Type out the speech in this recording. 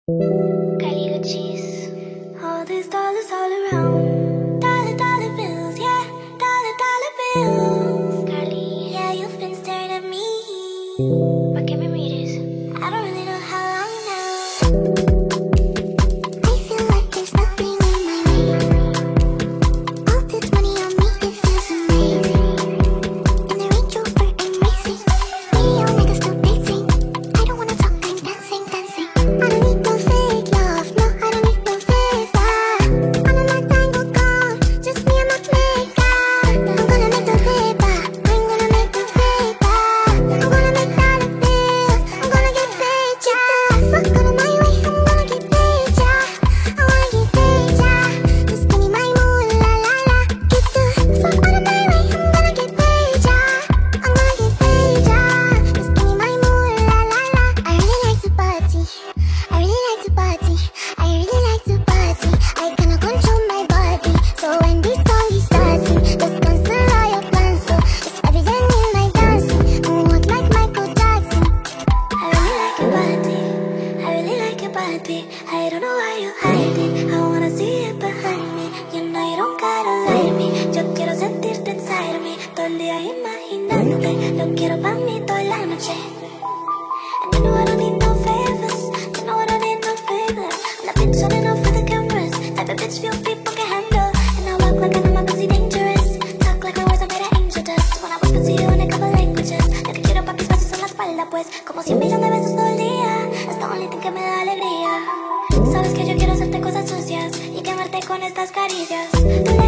Calico cheese. All these dollars all around. Dollar bills, yeah. Dollar bills. Cali, yeah, you've been staring at me. ¿Pa' qué me mires? I don't really know how long now. I feel like there's nothing in my name. All this money on me, it feels amazing. In the Range Rover, I'm racing. Me, all niggas still dating. I don't wanna talk, I'm dancing. I don't need no fake love, no, I don't need no favor. All of my tango gone, just me and my maker. I'm gonna make the paper, I'm gonna make the paper. I'm gonna make dollar bills, I'm gonna get paid, yeah. Fuck out of my way, I'm gonna get paid, yeah. I wanna get paid, yeah. Just give me my moolah, la la. Get the fuck out of my way, I'm gonna get paid, yeah. I'm gonna get paid, yeah. Just give me my moolah, la la. I really like to party. I really like to party. I really like to party. I cannot control my body. So when this song is starting, just cancel all your plans. So it's evident in my dancing. Moonwalk like Michael Jackson. I really like your body. I really like your body. I don't know why you hide it. I wanna see it behind me. You know you don't gotta lie to me. Yo quiero sentirte inside of me. Todo el día imaginándote. Lo quiero pa' mí toda la noche. And you know I don't need no favors. You know I don't need no favors. I'm not bitch on enough for the cameras. Type of bitch few people can handle. And I walk like I know my pussy dangerous. Talk like my words are made of angel dust. When I whisper to you in a couple languages. Lo que quiero pa' mis besos en la espalda pues. Como 100 millones de besos todo el día. Es the only thing que me da alegría. Sabes que yo quiero hacerte cosas sucias y quemarte con estas caricias.